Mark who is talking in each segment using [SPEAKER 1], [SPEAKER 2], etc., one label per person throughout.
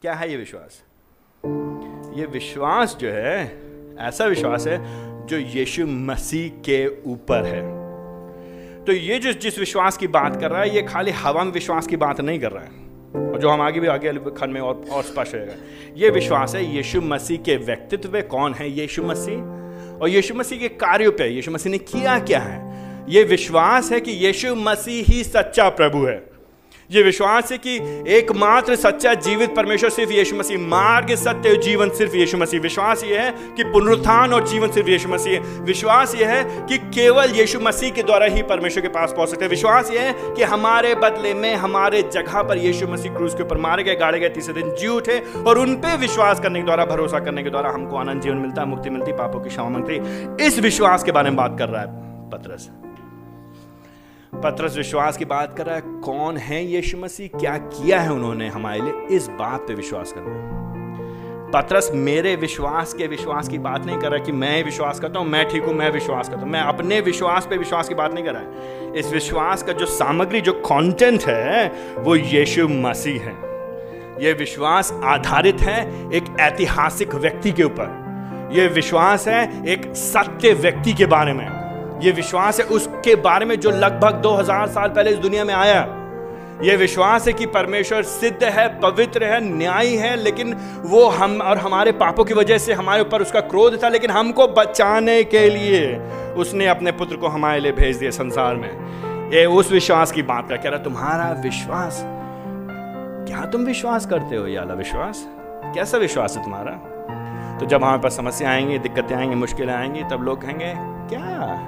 [SPEAKER 1] क्या है ये विश्वास? ये विश्वास जो है ऐसा विश्वास है जो यीशु मसीह के ऊपर है। तो ये जिस विश्वास की बात कर रहा है, ये खाली हवा में विश्वास की बात नहीं कर रहा है, और जो हम आगे खंड में और स्पष्ट रहेगा। ये विश्वास है यीशु मसीह के व्यक्तित्व पे। कौन है यीशु मसीह? और यीशु मसीह के कार्यों पे, यीशु मसीह ने किया क्या है। ये विश्वास है कि यीशु मसीह ही सच्चा प्रभु है। ये विश्वास है कि एकमात्र सच्चा जीवित परमेश्वर सिर्फ यीशु मसीह, मार्ग सत्य और जीवन सिर्फ यीशु मसीह। विश्वास ये है कि पुनरुत्थान और जीवन सिर्फ यीशु मसीह है। विश्वास ये है कि केवल यीशु मसीह के द्वारा ही परमेश्वर के पास पहुंच सकते हैं। विश्वास ये है कि हमारे बदले में, हमारे जगह पर यीशु मसीह क्रूस के ऊपर मारे गए, गाड़े गए, तीसरे दिन जी उठे, और उन पे विश्वास करने के द्वारा, भरोसा करने के द्वारा हमको अनंत जीवन मिलता है, मुक्ति मिलती, पापों की क्षमा मिलती। इस विश्वास के बारे में बात कर रहा है पतरस विश्वास की बात कर रहा है। कौन है यीशु मसीह, क्या किया है उन्होंने हमारे लिए, इस बात पे विश्वास करना। पतरस मेरे विश्वास की बात नहीं कर रहा कि मैं विश्वास करता हूं, मैं ठीक हूं, मैं विश्वास करता हूं। मैं अपने विश्वास पे विश्वास की बात नहीं कर रहा है। इस विश्वास का जो सामग्री, जो कंटेंट है, वो यीशु मसीह है। यह विश्वास आधारित है एक ऐतिहासिक व्यक्ति के ऊपर। यह विश्वास है एक सत्य व्यक्ति के बारे में। यह विश्वास है उसके बारे में जो लगभग 2000 साल पहले इस दुनिया में आया। यह विश्वास है कि परमेश्वर सिद्ध है, पवित्र है, न्यायी है, लेकिन वो हम और हमारे पापों की वजह से हमारे ऊपर उसका क्रोध था, लेकिन हमको बचाने के लिए उसने अपने पुत्र को हमारे लिए भेज दिया संसार में। ये उस विश्वास की बात कह रहा। तुम्हारा विश्वास, क्या तुम विश्वास करते हो? ये वाला विश्वास, कैसा विश्वास है तुम्हारा? तो जब हमारे पास समस्या आएंगी, दिक्कतें आएंगी, मुश्किलें आएंगी, तब लोग कहेंगे क्या,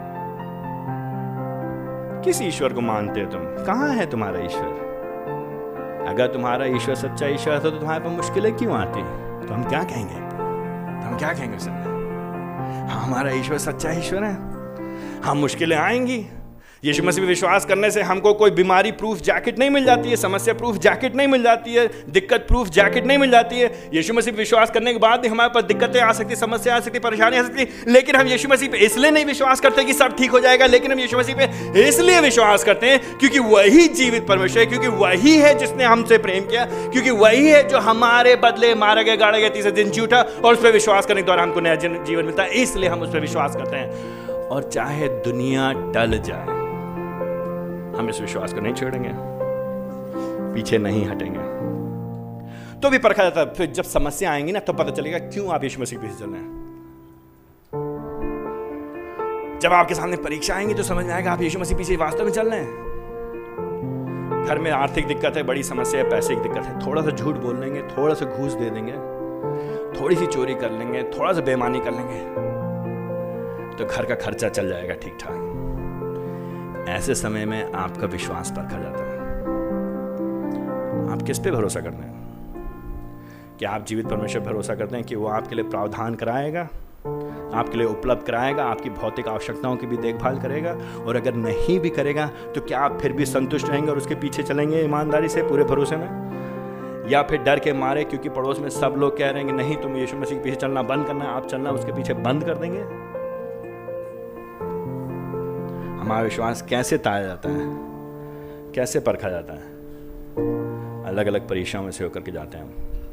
[SPEAKER 1] किस ईश्वर को मानते हो तुम? कहाँ है तुम्हारा ईश्वर? अगर तुम्हारा ईश्वर सच्चा ईश्वर था तो तुम्हारे पर मुश्किलें क्यों आती? तो हम क्या कहेंगे? उसे, हाँ, हमारा ईश्वर सच्चा ईश्वर है, हाँ, मुश्किलें आएंगी। यीशु मसीह पे विश्वास करने से हमको कोई बीमारी प्रूफ जैकेट नहीं मिल जाती है, समस्या प्रूफ जैकेट नहीं मिल जाती है, दिक्कत प्रूफ जैकेट नहीं मिल जाती है। यीशु मसीह पे विश्वास करने के बाद भी हमारे पास दिक्कतें आ सकती, समस्या आ सकती, परेशानी आ सकती, लेकिन हम यीशु मसीह पे इसलिए नहीं विश्वास करते कि सब ठीक हो जाएगा, लेकिन हम यीशु मसीह पे इसलिए विश्वास करते हैं क्योंकि वही जीवित परमेश्वर है, क्योंकि वही है जिसने हमसे प्रेम किया, क्योंकि वही है जो हमारे बदले मारा गया, गाड़ा गया, तीसरे दिन जी उठा, और उस पर विश्वास करने के द्वारा हमको नया जीवन मिलता है। इसलिए हम उस पर विश्वास करते हैं। और चाहे दुनिया टल जाए, हम इस विश्वास को नहीं छोड़ेंगे, पीछे नहीं हटेंगे। तो भी परखा जाता है। फिर जब समस्या आएंगी ना, तो पता चलेगा क्यों आप यीशु मसीह के पीछे चल रहे हैं। जब आपके सामने परीक्षा आएंगी तो समझ में आएगा आप यीशु मसीह पीछे वास्तव में चल रहे हैं। घर में आर्थिक दिक्कत है, बड़ी समस्या है, पैसे की दिक्कत है, थोड़ा सा झूठ बोल लेंगे, थोड़ा सा घूस दे देंगे, थोड़ी सी चोरी कर लेंगे, थोड़ा सा बेईमानी कर लेंगे, तो घर का खर्चा चल जाएगा ठीक ठाक। ऐसे समय में आपका विश्वास परखा जाता है। आप किस पे भरोसा करते हैं? क्या आप जीवित परमेश्वर पर भरोसा करते हैं कि वो आपके लिए प्रावधान कराएगा, आपके लिए उपलब्ध कराएगा, आपकी भौतिक आवश्यकताओं की भी देखभाल करेगा? और अगर नहीं भी करेगा तो क्या आप फिर भी संतुष्ट रहेंगे और उसके पीछे चलेंगे ईमानदारी से, पूरे भरोसे में? या फिर डर के मारे, क्योंकि पड़ोस में सब लोग कह रहे हैं कि नहीं, तुम यीशु मसीह के पीछे चलना बंद करना, आप चलना उसके पीछे बंद कर देंगे? हमारा विश्वास कैसे ताया जाता है, कैसे परखा जाता है? अलग अलग परीक्षाओं में से होकर के जाते हैं हम।